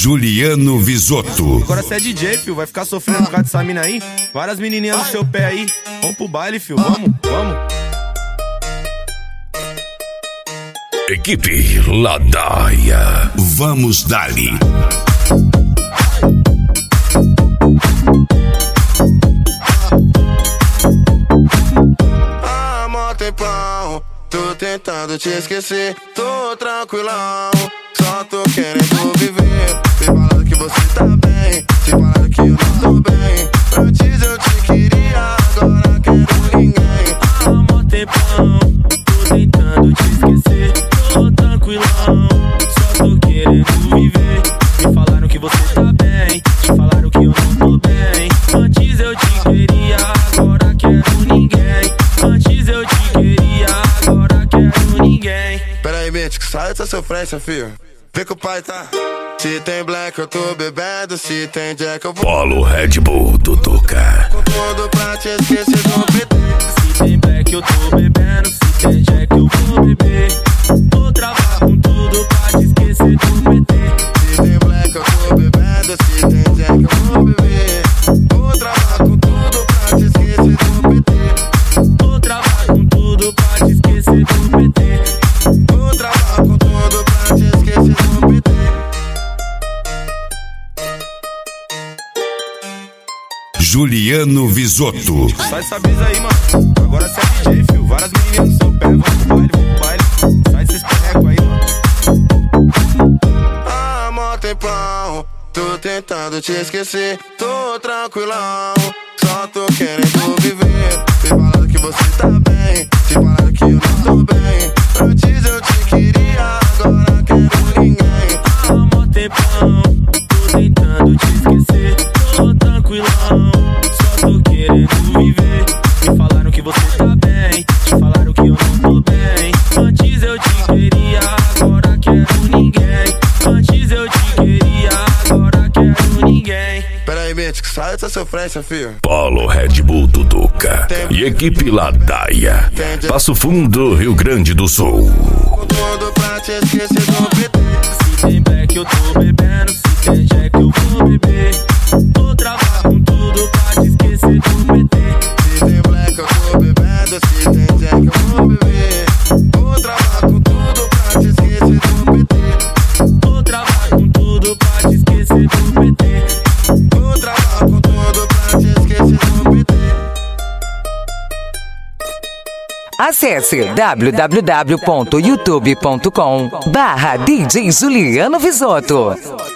Juliano Visotto. Agora você é DJ, fio, vai ficar sofrendo por causa dessa mina aí? Várias menininhas no seu pé aí. Vamos pro baile, fio, vamos. Equipe Ladaia. Vamos dali. Há mó tempão, tô tentando te esquecer. Tô tranquilão, só tô querendo viver. Tem falado que você tá bem, tem falado que eu não tô bem. Antes eu te queria, agora quero ninguém. Há mó tempão, tô tentando te esquecer. Tô tranquilão, só tô querendo viver. Me falaram que você tá bem, te falaram que eu não tô bem. Antes eu te queria, agora quero ninguém. Antes eu te queria, agora quero ninguém. Pera aí, Mítico, sai dessa sofrência, filho. Vê que o pai tá. Se tem black eu tô bebendo, se tem jack eu vou. Polo Red Bull do Tuca. Com tudo pra te esquecer do PT. Se tem black eu tô bebendo, se tem jack eu vou beber. Vou travar com tudo pra te esquecer do PT. Se tem black eu tô bebendo, se tem jack eu vou beber. Vou travar com tudo pra te esquecer do PT. Vou travar com tudo pra te esquecer do PT. Vou travar com tudo pra te esquecer do PT. Juliano Visotto. Sai essa brisa aí, mano. Agora você é DJ, fio. Várias menininhas no seu pé. Vamos pro baile. Sai desses perrecos aí, mano. Há mó tempão, tô tentando te esquecer. Tô tranquilão, só tô querendo viver. Tem falado que você tá bem, tem falado que eu não tô bem. Antes eu te queria, agora quero ninguém. Há mó tempão, tô tentando te esquecer. Tô tranquilão, só tô querendo viver. Me falaram que você tá bem, te falaram que eu não tô bem. Antes eu te queria, agora quero ninguém. Antes eu te queria, agora quero ninguém. Pera aí, Mítico, sai dessa sofrência, filho. Polo Red Bull do Tuca. E equipe Ladaia. Passo Fundo, Rio Grande do Sul. Com tudo pra te esquecer do PT. Se tem black eu tô bebendo, se tem jack eu vou beber. Vou travar com tudo pra te esquecer do PT. Se tem black eu tô bebendo, se tem jack eu vou beber. Vou travar com tudo pra te esquecer do PT. Vou travar com tudo pra te esquecer do PT. Vou travar com tudo pra te esquecer do PT. Acesse www.youtube.com/DJ Juliano Visotto.